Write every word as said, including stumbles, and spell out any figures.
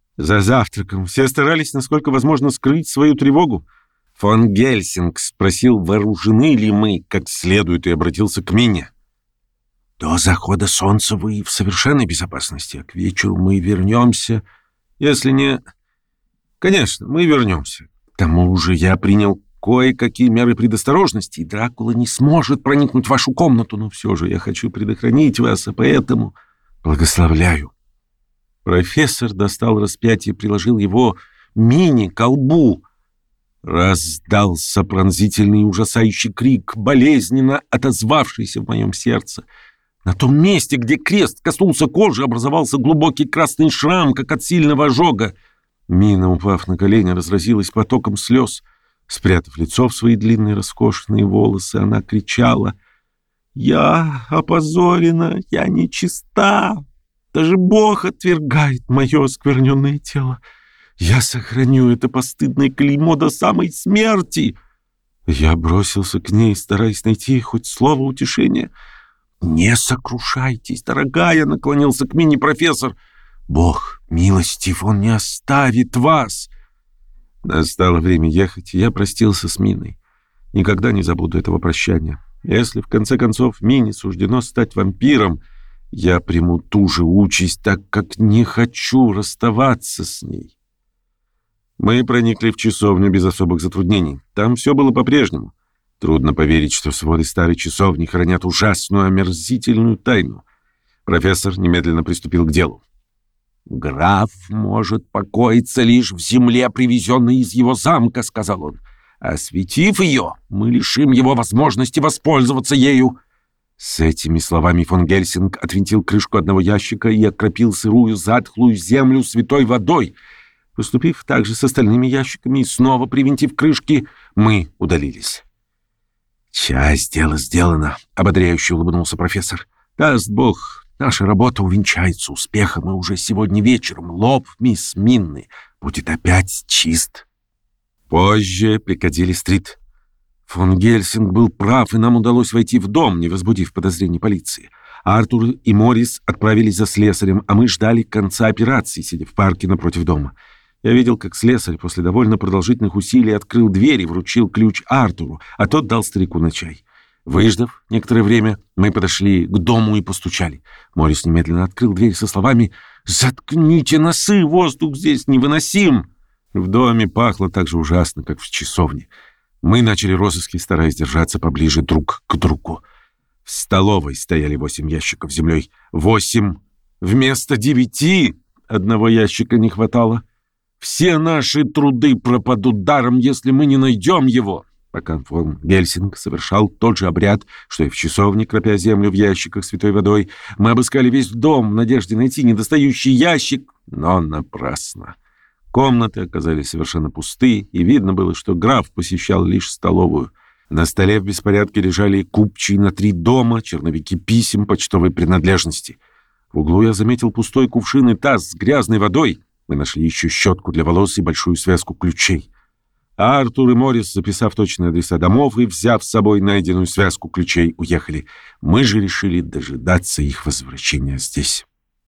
За завтраком все старались, насколько возможно, скрыть свою тревогу. Фон Гельсинг спросил, вооружены ли мы как следует, и обратился к Мине. «До захода солнца вы в совершенной безопасности, а к вечеру мы вернемся. Если не... Конечно, мы вернемся. К тому же я принял кое-какие меры предосторожности, и Дракула не сможет проникнуть в вашу комнату, но все же я хочу предохранить вас, а поэтому благословляю». Профессор достал распятие и приложил его Мине к колбу. Раздался пронзительный и ужасающий крик, болезненно отозвавшийся в моем сердце. На том месте, где крест коснулся кожи, образовался глубокий красный шрам, как от сильного ожога. Мина, упав на колени, разразилась потоком слез. Спрятав лицо в свои длинные роскошные волосы, она кричала: «Я опозорена, я нечиста! Даже Бог отвергает мое оскверненное тело! Я сохраню это постыдное клеймо до самой смерти!» Я бросился к ней, стараясь найти хоть слово утешения. «Не сокрушайтесь, дорогая!» — наклонился к Мине профессор. «Бог милостив, он не оставит вас!» Настало время ехать, и я простился с Миной. Никогда не забуду этого прощания. Если в конце концов Мине суждено стать вампиром, я приму ту же участь, так как не хочу расставаться с ней. Мы проникли в часовню без особых затруднений. Там все было по-прежнему. Трудно поверить, что своды старой часовни хранят ужасную, омерзительную тайну. Профессор немедленно приступил к делу. «Граф может покоиться лишь в земле, привезенной из его замка», — сказал он. «Осветив ее, мы лишим его возможности воспользоваться ею». С этими словами фон Гельсинг отвинтил крышку одного ящика и окропил сырую затхлую землю святой водой. Поступив так же с остальными ящиками и снова привинтив крышки, мы удалились. «Часть дела сделана», — ободряюще улыбнулся профессор. «Даст Бог, наша работа увенчается успехом, и уже сегодня вечером лоб мисс Минны будет опять чист». Позже Пикадилли-стрит. Фон Гельсинг был прав, и нам удалось войти в дом, не возбудив подозрений полиции. Артур и Моррис отправились за слесарем, а мы ждали конца операции, сидя в парке напротив дома. Я видел, как слесарь после довольно продолжительных усилий открыл дверь и вручил ключ Артуру, а тот дал старику на чай. Выждав некоторое время, мы подошли к дому и постучали. Моррис немедленно открыл дверь со словами: «Заткните носы, воздух здесь невыносим!» В доме пахло так же ужасно, как в часовне. Мы начали розыски, стараясь держаться поближе друг к другу. В столовой стояли восемь ящиков с землей. Восемь вместо девяти! Одного ящика не хватало. Все наши труды пропадут даром, если мы не найдем его. Пока фон Гельсинг совершал тот же обряд, что и в часовне, кропя землю в ящиках святой водой, мы обыскали весь дом в надежде найти недостающий ящик, но напрасно. Комнаты оказались совершенно пусты, и видно было, что граф посещал лишь столовую. На столе в беспорядке лежали купчие на три дома, черновики писем, почтовой принадлежности. В углу я заметил пустой кувшин и таз с грязной водой. Мы нашли еще щетку для волос и большую связку ключей. А Артур и Моррис, записав точные адреса домов и взяв с собой найденную связку ключей, уехали. Мы же решили дожидаться их возвращения здесь.